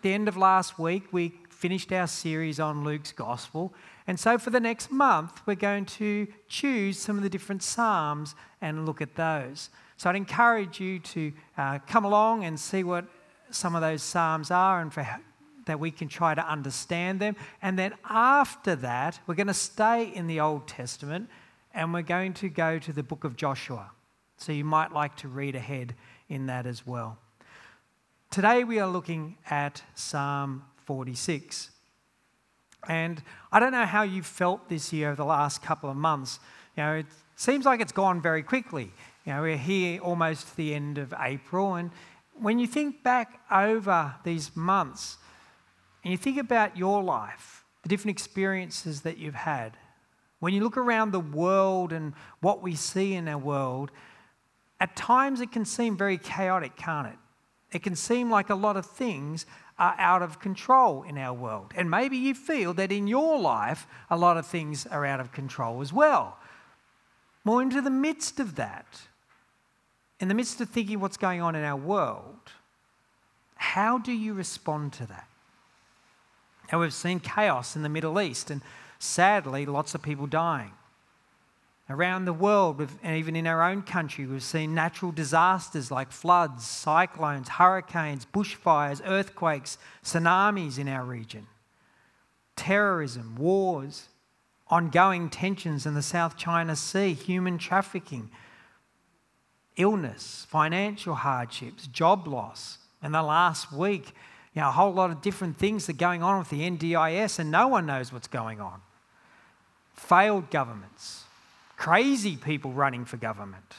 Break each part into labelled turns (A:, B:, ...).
A: the end of last week, we finished our series on Luke's Gospel. And so for the next month, we're going to choose some of the different Psalms and look at those. So I'd encourage you to come along and see what some of those Psalms are and that we can try to understand them. And then after that, we're going to stay in the Old Testament and we're going to go to the book of Joshua. So you might like to read ahead in that as well. Today we are looking at Psalm 46. And I don't know how you've felt this year over the last couple of months. It seems like it's gone very quickly. We're here almost to the end of April. And when you think back over these months and you think about your life, the different experiences that you've had, when you look around the world and what we see in our world, at times it can seem very chaotic, can't it? It can seem like a lot of things are out of control in our world. And maybe you feel that in your life, a lot of things are out of control as well. More into the midst of that, in the midst of thinking what's going on in our world, how do you respond to that? Now, we've seen chaos in the Middle East and sadly, lots of people dying. Around the world, and even in our own country, we've seen natural disasters like floods, cyclones, hurricanes, bushfires, earthquakes, tsunamis in our region. Terrorism, wars, ongoing tensions in the South China Sea, human trafficking, illness, financial hardships, job loss. And the last week, a whole lot of different things are going on with the NDIS and no one knows what's going on. Failed governments. Crazy people running for government.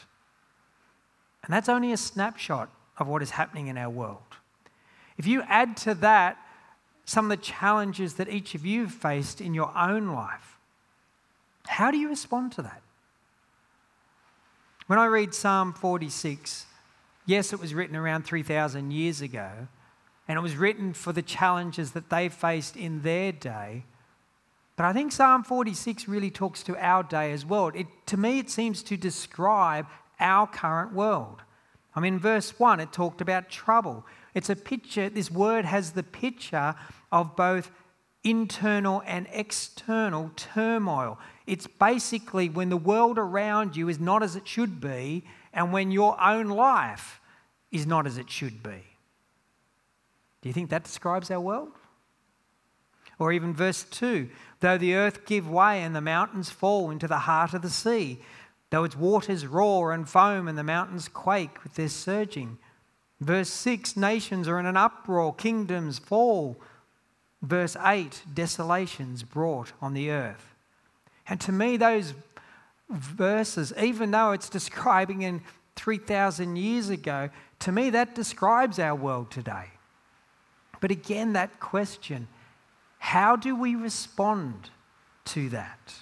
A: And that's only a snapshot of what is happening in our world. If you add to that some of the challenges that each of you have faced in your own life, how do you respond to that? When I read Psalm 46, yes, it was written around 3,000 years ago, and it was written for the challenges that they faced in their day. But I think Psalm 46 really talks to our day as well. To me, it seems to describe our current world. In verse 1, it talked about trouble. It's a picture, this word has the picture of both internal and external turmoil. It's basically when the world around you is not as it should be and when your own life is not as it should be. Do you think that describes our world? Or even verse 2, though the earth give way and the mountains fall into the heart of the sea, though its waters roar and foam and the mountains quake with their surging. Verse 6, nations are in an uproar, kingdoms fall. Verse 8, desolations brought on the earth. And to me, those verses, even though it's describing in 3,000 years ago, to me that describes our world today. But again, that question, how do we respond to that?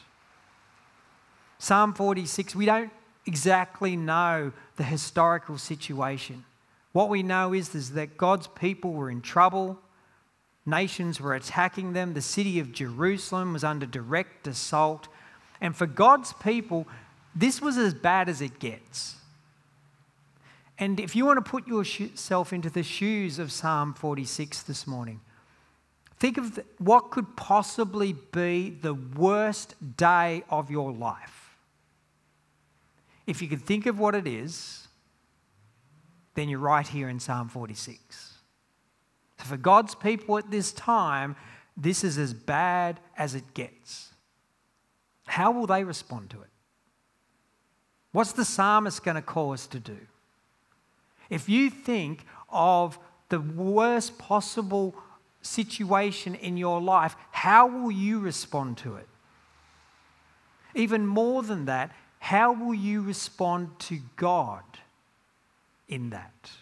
A: Psalm 46, we don't exactly know the historical situation. What we know is that God's people were in trouble. Nations were attacking them. The city of Jerusalem was under direct assault. And for God's people, this was as bad as it gets. And if you want to put yourself into the shoes of Psalm 46 this morning, think of what could possibly be the worst day of your life. If you could think of what it is, then you're right here in Psalm 46. So for God's people at this time, this is as bad as it gets. How will they respond to it? What's the psalmist going to call us to do? If you think of the worst possible situation in your life, how will you respond to it? Even more than that, how will you respond to God in that?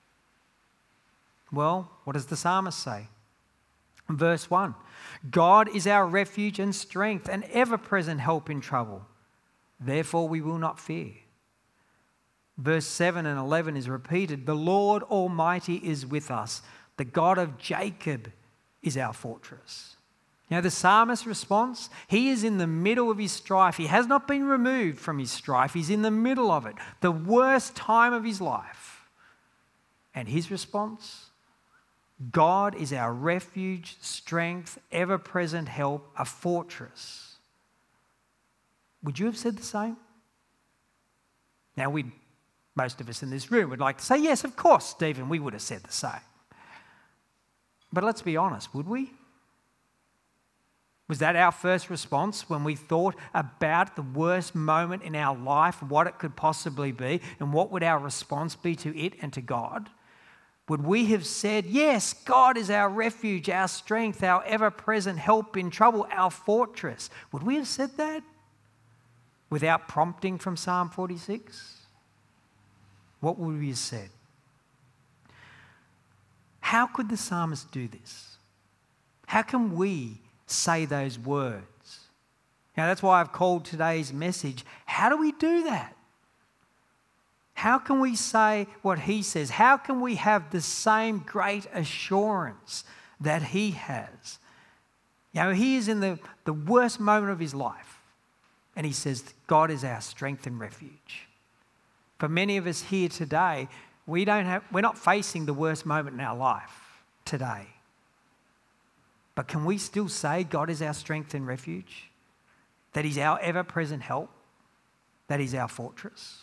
A: Well, what does the psalmist say? Verse 1, God is our refuge and strength, an ever-present help in trouble. Therefore we will not fear. Verse 7 and 11 is repeated. The Lord Almighty is with us. The God of Jacob is our fortress. The psalmist's response, he is in the middle of his strife. He has not been removed from his strife. He's in the middle of it, the worst time of his life. And his response, God is our refuge, strength, ever-present help, a fortress. Would you have said the same? Now, most of us in this room would like to say, yes, of course, Stephen, we would have said the same. But let's be honest, would we? Was that our first response when we thought about the worst moment in our life, what it could possibly be, and what would our response be to it and to God? Would we have said, yes, God is our refuge, our strength, our ever-present help in trouble, our fortress? Would we have said that without prompting from Psalm 46? What would we have said? How could the psalmist do this? How can we say those words? Now, that's why I've called today's message, how do we do that? How can we say what he says? How can we have the same great assurance that he has? You know, he is in the worst moment of his life, and he says, God is our strength and refuge. For many of us here today, we're not facing the worst moment in our life today. But can we still say God is our strength and refuge? That he's our ever-present help? That he's our fortress?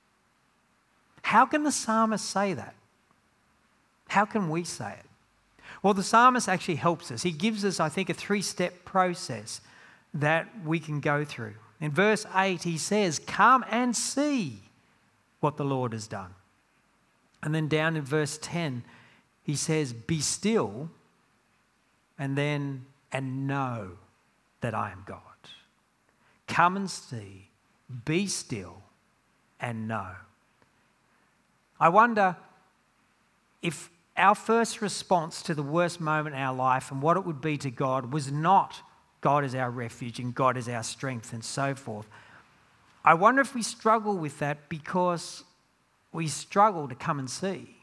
A: How can the psalmist say that? How can we say it? Well, the psalmist actually helps us. He gives us, I think, a 3-step process that we can go through. In verse 8, he says, come and see what the Lord has done. And then down in verse 10, he says, be still, and then, and know that I am God. Come and see, be still, and know. I wonder if our first response to the worst moment in our life and what it would be to God was not God is our refuge and God is our strength and so forth. I wonder if we struggle with that because we struggle to come and see.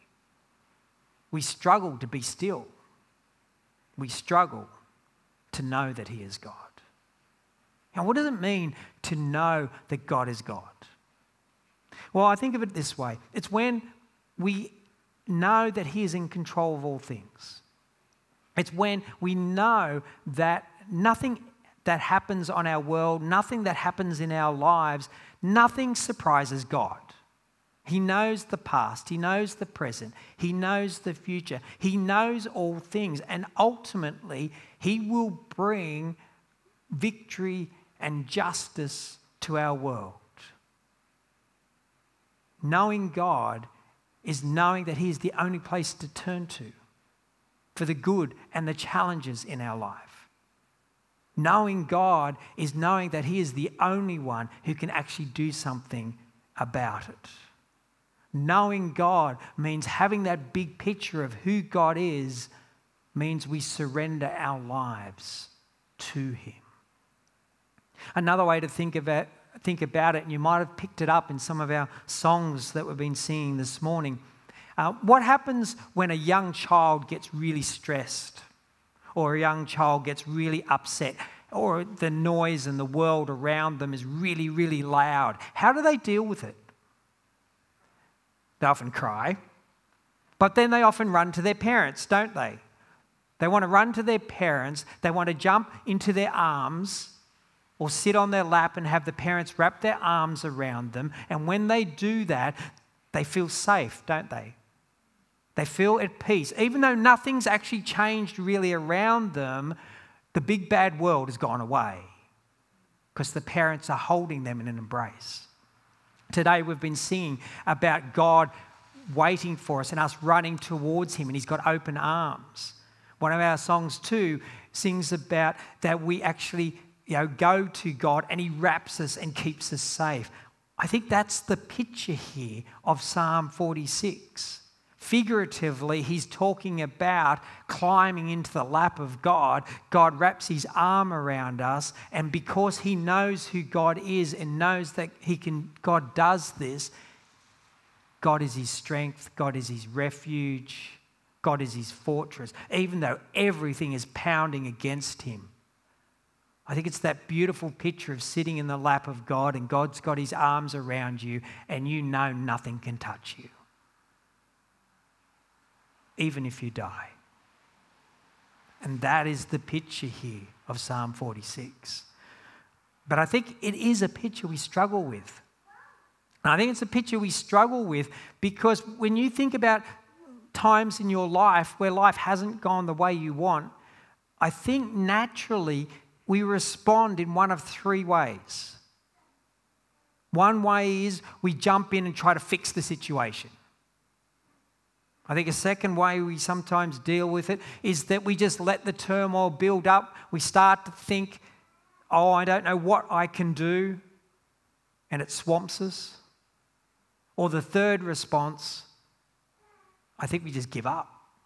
A: We struggle to be still. We struggle to know that he is God. Now, what does it mean to know that God is God? Well, I think of it this way. It's when we know that he is in control of all things. It's when we know that nothing that happens on our world, nothing that happens in our lives, nothing surprises God. He knows the past, he knows the present, he knows the future, he knows all things, and ultimately he will bring victory and justice to our world. Knowing God is knowing that he is the only place to turn to for the good and the challenges in our life. Knowing God is knowing that he is the only one who can actually do something about it. Knowing God means having that big picture of who God is, means we surrender our lives to him. Another way to think about it, and you might have picked it up in some of our songs that we've been singing this morning. What happens when a young child gets really stressed, or a young child gets really upset, or the noise and the world around them is really, really loud? How do they deal with it? They often cry, but then they often run to their parents, don't they? They want to run to their parents, they want to jump into their arms or sit on their lap and have the parents wrap their arms around them. And when they do that, they feel safe, don't they? They feel at peace. Even though nothing's actually changed really around them, the big bad world has gone away because the parents are holding them in an embrace. Today we've been singing about God waiting for us and us running towards him, and he's got open arms. One of our songs too sings about that we actually go to God and he wraps us and keeps us safe. I think that's the picture here of Psalm 46. Figuratively, he's talking about climbing into the lap of God. God wraps his arm around us, and because he knows who God is and knows that God does this, God is his strength, God is his refuge, God is his fortress, even though everything is pounding against him. I think it's that beautiful picture of sitting in the lap of God and God's got his arms around you and you know nothing can touch you. Even if you die. And that is the picture here of Psalm 46. But I think it is a picture we struggle with. And I think it's a picture we struggle with because when you think about times in your life where life hasn't gone the way you want, I think naturally we respond in one of three ways. One way is we jump in and try to fix the situation. I think a second way we sometimes deal with it is that we just let the turmoil build up. We start to think, oh, I don't know what I can do, and it swamps us. Or the third response, I think we just give up.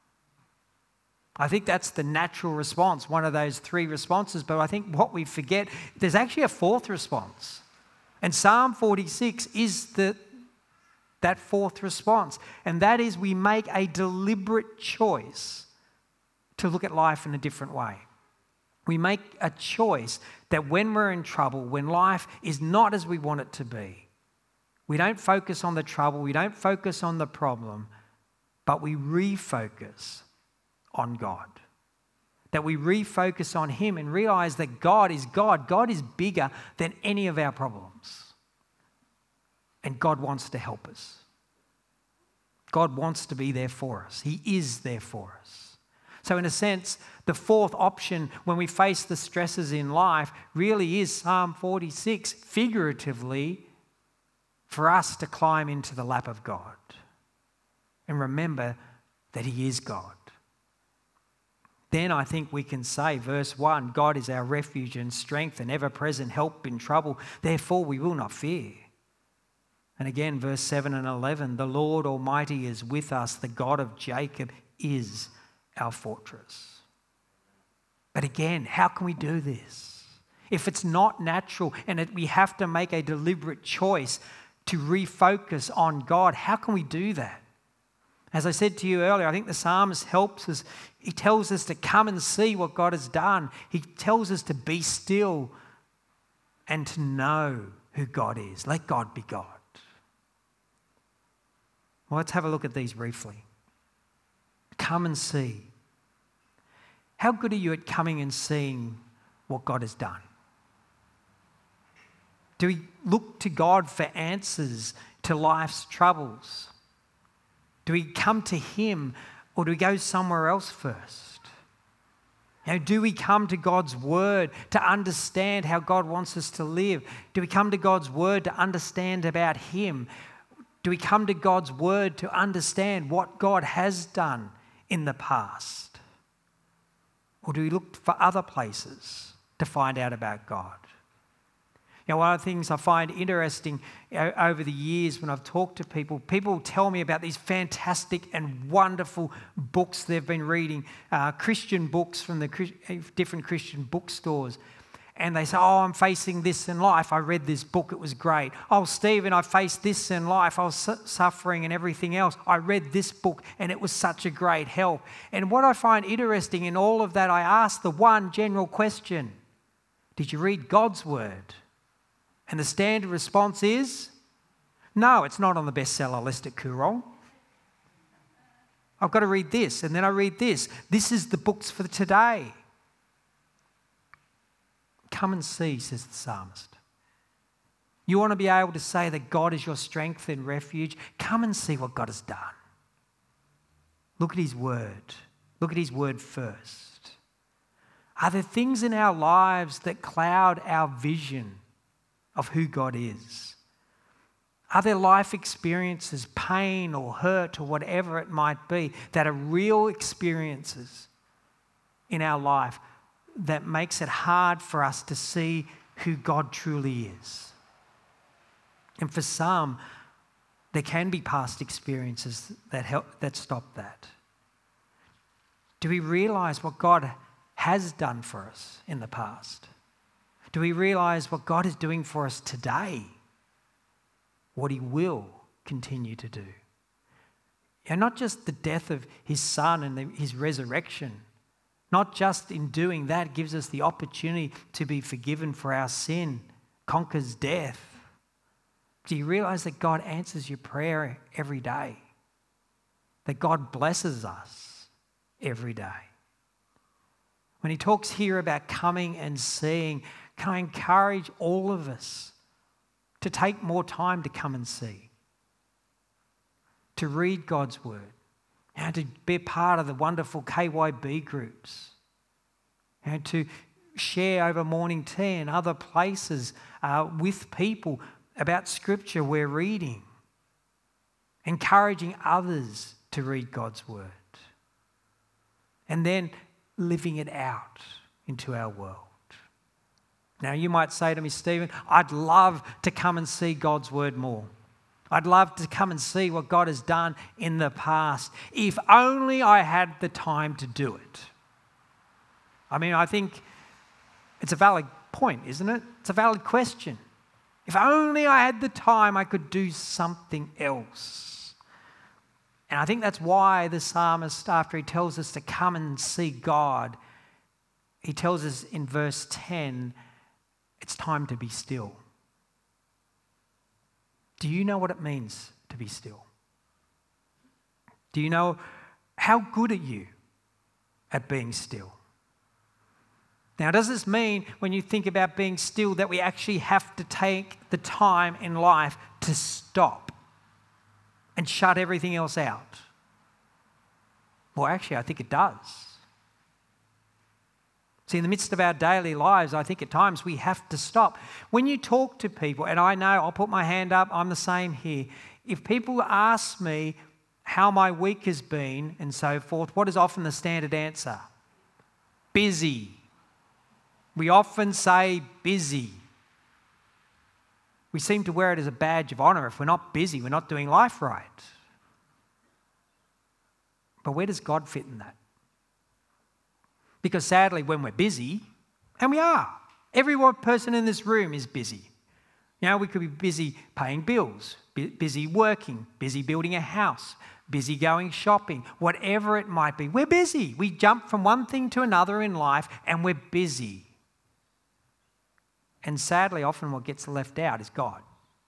A: I think that's the natural response, one of those three responses. But I think what we forget, there's actually a fourth response. And Psalm 46 is that fourth response. And that is we make a deliberate choice to look at life in a different way. We make a choice that when we're in trouble, when life is not as we want it to be, we don't focus on the trouble, we don't focus on the problem, but we refocus on God. That we refocus on Him and realize that God is God. God is bigger than any of our problems. And God wants to help us. God wants to be there for us. He is there for us. So in a sense, the fourth option when we face the stresses in life really is Psalm 46, figuratively, for us to climb into the lap of God and remember that He is God. Then I think we can say, verse 1, God is our refuge and strength and ever-present help in trouble. Therefore we will not fear. And again, verse 7 and 11, the Lord Almighty is with us. The God of Jacob is our fortress. But again, how can we do this? If it's not natural and we have to make a deliberate choice to refocus on God, how can we do that? As I said to you earlier, I think the psalmist helps us. He tells us to come and see what God has done. He tells us to be still and to know who God is. Let God be God. Well, let's have a look at these briefly. Come and see. How good are you at coming and seeing what God has done? Do we look to God for answers to life's troubles? Do we come to Him or do we go somewhere else first? Do we come to God's Word to understand how God wants us to live? Do we come to God's Word to understand about Him? Do we come to God's Word to understand what God has done in the past? Or do we look for other places to find out about God? One of the things I find interesting over the years when I've talked to people tell me about these fantastic and wonderful books they've been reading, Christian books from the different Christian bookstores. And they say, oh, I'm facing this in life. I read this book. It was great. Oh, Stephen, I faced this in life. I was suffering and everything else. I read this book and it was such a great help. And what I find interesting in all of that, I ask the one general question: did you read God's Word? And the standard response is, no, it's not on the bestseller list at Koorong. I've got to read this, and then I read this. This is the books for today. Come and see, says the psalmist. You want to be able to say that God is your strength and refuge? Come and see what God has done. Look at His Word. Look at His Word first. Are there things in our lives that cloud our vision of who God is? Are there life experiences, pain or hurt or whatever it might be, that are real experiences in our life that makes it hard for us to see who God truly is? And for some, there can be past experiences that stop that. Do we realise what God has done for us in the past? Do we realise what God is doing for us today? What He will continue to do? And not just the death of His Son and His resurrection. Not just in doing that gives us the opportunity to be forgiven for our sin, conquers death. Do you realise that God answers your prayer every day? That God blesses us every day? When he talks here about coming and seeing, can I encourage all of us to take more time to come and see, to read God's word, and to be a part of the wonderful KYB groups, and to share over morning tea and other places with people about scripture we're reading, encouraging others to read God's word, and then living it out into our world. Now, you might say to me, Stephen, I'd love to come and see God's word more. I'd love to come and see what God has done in the past, if only I had the time to do it. I mean, I think it's a valid point, isn't it? It's a valid question. If only I had the time, I could do something else. And I think that's why the psalmist, after he tells us to come and see God, he tells us in verse 10, it's time to be still. Do you know what it means to be still? Do you know how good are you at being still? Now, does this mean when you think about being still that we actually have to take the time in life to stop and shut everything else out? Well, actually, I think it does. See, in the midst of our daily lives, I think at times we have to stop. When you talk to people, and I know, I'll put my hand up, I'm the same here. If people ask me how my week has been and so forth, what is often the standard answer? Busy. We often say busy. We seem to wear it as a badge of honour. If we're not busy, we're not doing life right. But where does God fit in that? Because sadly, when we're busy, and we are, every person in this room is busy. You know, we could be busy paying bills, busy working, busy building a house, busy going shopping, whatever it might be. We're busy. We jump from one thing to another in life and we're busy. And sadly, often what gets left out is God.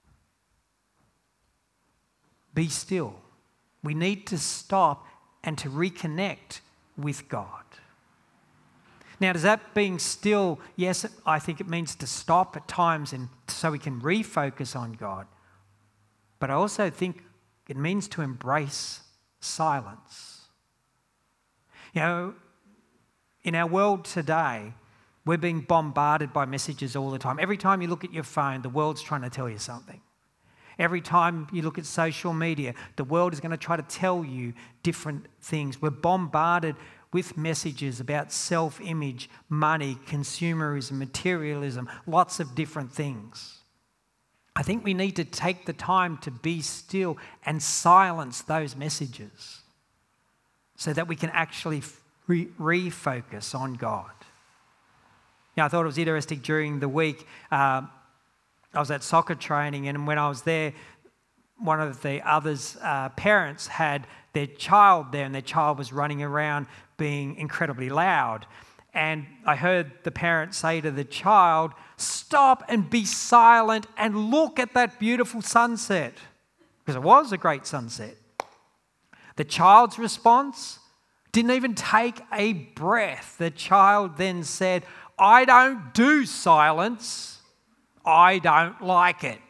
A: Be still. We need to stop and to reconnect with God. Now, does that being still, yes, I think it means to stop at times and so we can refocus on God. But I also think it means to embrace silence. You know, in our world today, we're being bombarded by messages all the time. Every time you look at your phone, the world's trying to tell you something. Every time you look at social media, the world is going to try to tell you different things. We're bombarded with messages about self-image, money, consumerism, materialism, lots of different things. I think we need to take the time to be still and silence those messages so that we can actually refocus on God. Now, I thought it was interesting during the week, I was at soccer training, and when I was there, one of the others' parents had their child there, and their child was running around being incredibly loud. And I heard the parent say to the child, "Stop and be silent and look at that beautiful sunset." Because it was a great sunset. The child's response didn't even take a breath. The child then said, "I don't do silence. I don't like it."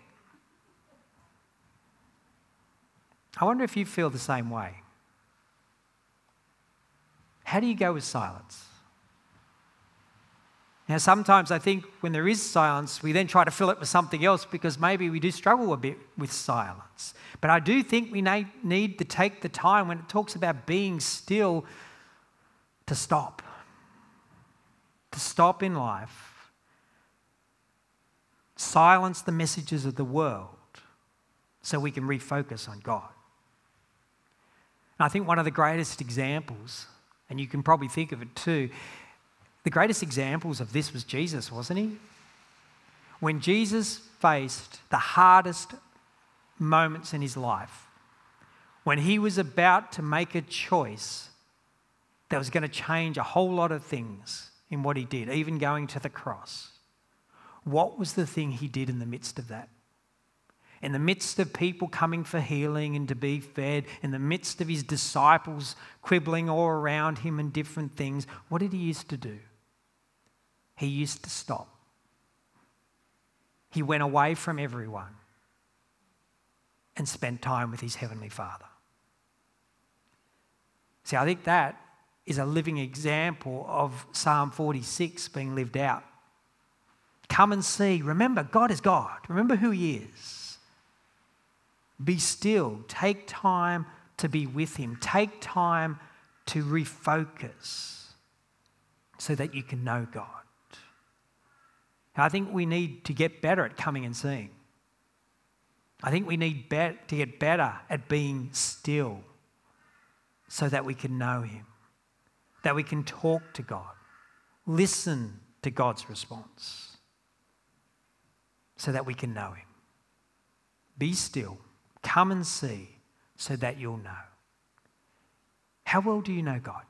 A: I wonder if you feel the same way. How do you go with silence? Now, sometimes I think when there is silence, we then try to fill it with something else because maybe we do struggle a bit with silence. But I do think we need to take the time when it talks about being still to stop. To stop in life. Silence the messages of the world so we can refocus on God. And I think one of the greatest examples, and you can probably think of it too, the greatest examples of this was Jesus, wasn't he? When Jesus faced the hardest moments in his life, when he was about to make a choice that was going to change a whole lot of things in what he did, even going to the cross, what was the thing he did in the midst of that? In the midst of people coming for healing and to be fed, in the midst of his disciples quibbling all around him and different things, what did he used to do? he used to stop. He went away from everyone and spent time with his Heavenly Father. See, I think that is a living example of Psalm 46 being lived out. Come and see. Remember, God is God. Remember who he is. Be still. Take time to be with him. Take time to refocus so that you can know God. I think we need to get better at coming and seeing. I think we need to get better at being still so that we can know him, that we can talk to God, listen to God's response so that we can know him. Be still, come and see so that you'll know. How well do you know God?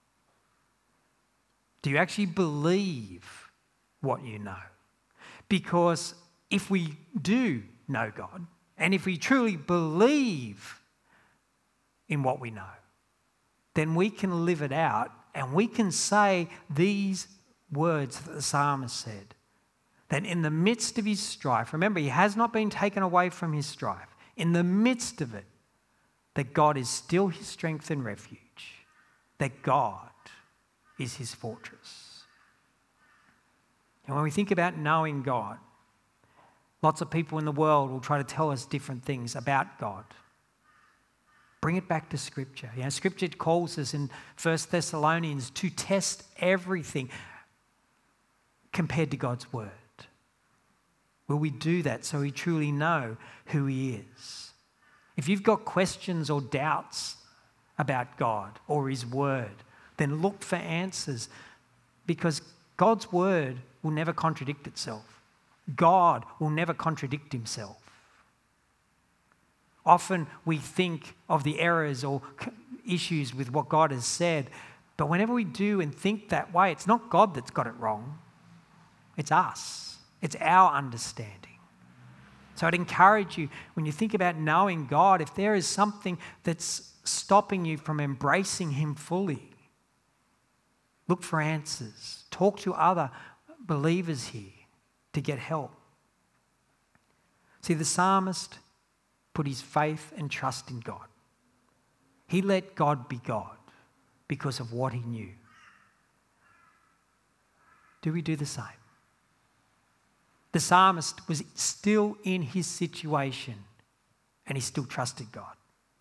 A: Do you actually believe what you know? Because if we do know God, and if we truly believe in what we know, then we can live it out and we can say these words that the psalmist said, that in the midst of his strife, remember, he has not been taken away from his strife, in the midst of it, that God is still his strength and refuge, that God is his fortress. And when we think about knowing God, lots of people in the world will try to tell us different things about God. Bring it back to Scripture. Scripture calls us in 1 Thessalonians to test everything compared to God's word. Will we do that so we truly know who he is? If you've got questions or doubts about God or his word, then look for answers, because God's word will never contradict itself. God will never contradict himself. Often we think of the errors or issues with what God has said, but whenever we do and think that way, it's not God that's got it wrong. It's us. It's our understanding. So I'd encourage you, when you think about knowing God, if there is something that's stopping you from embracing him fully, look for answers. Talk to other believers here to get help. See, the psalmist put his faith and trust in God. He let God be God because of what he knew. Do we do the same? The psalmist was still in his situation and he still trusted God.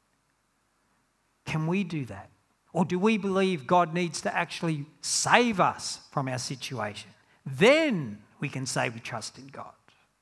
A: Can we do that? Or do we believe God needs to actually save us from our situation? Then we can say we trust in God.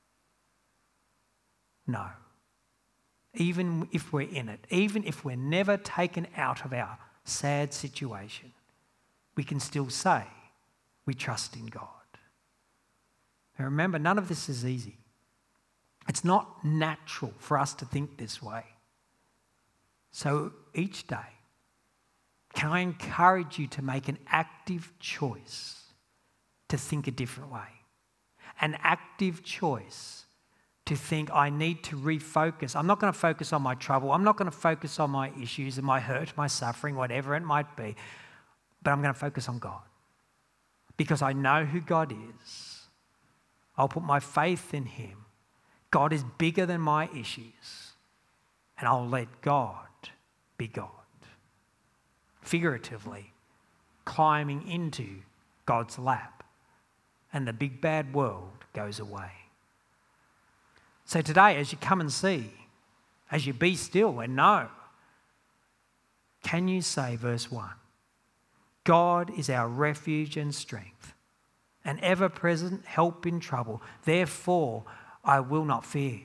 A: No. Even if we're in it, even if we're never taken out of our sad situation, we can still say we trust in God. And remember, none of this is easy. It's not natural for us to think this way. So each day, can I encourage you to make an active choice to think a different way? An active choice to think, I need to refocus. I'm not going to focus on my trouble. I'm not going to focus on my issues and my hurt, my suffering, whatever it might be. But I'm going to focus on God. Because I know who God is. I'll put my faith in him. God is bigger than my issues. And I'll let God be God. Figuratively, climbing into God's lap. And the big bad world goes away. So today, as you come and see, as you be still and know, can you say verse 1? God is our refuge and strength, an ever-present help in trouble. Therefore, I will not fear.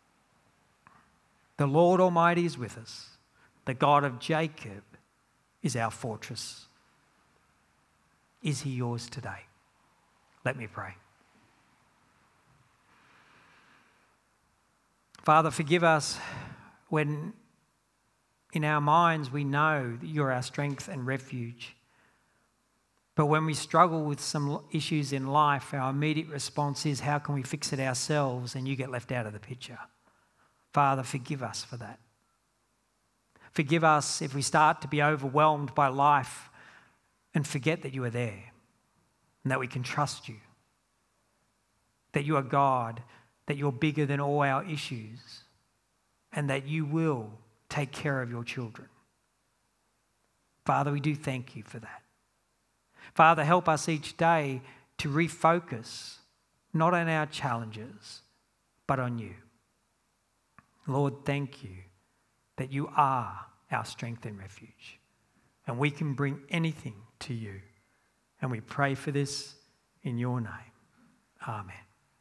A: The Lord Almighty is with us. The God of Jacob is our fortress. Is he yours today? Let me pray. Father, forgive us when in our minds we know that you're our strength and refuge. But when we struggle with some issues in life, our immediate response is, how can we fix it ourselves? And you get left out of the picture. Father, forgive us for that. Forgive us if we start to be overwhelmed by life and forget that you are there and that we can trust you that you are God, that you're bigger than all our issues, and that you will take care of your children. Father, we do thank you for that. Father, help us each day to refocus, not on our challenges, but on you. Lord, thank you that you are our strength and refuge, and we can bring anything to you. And we pray for this in your name. Amen.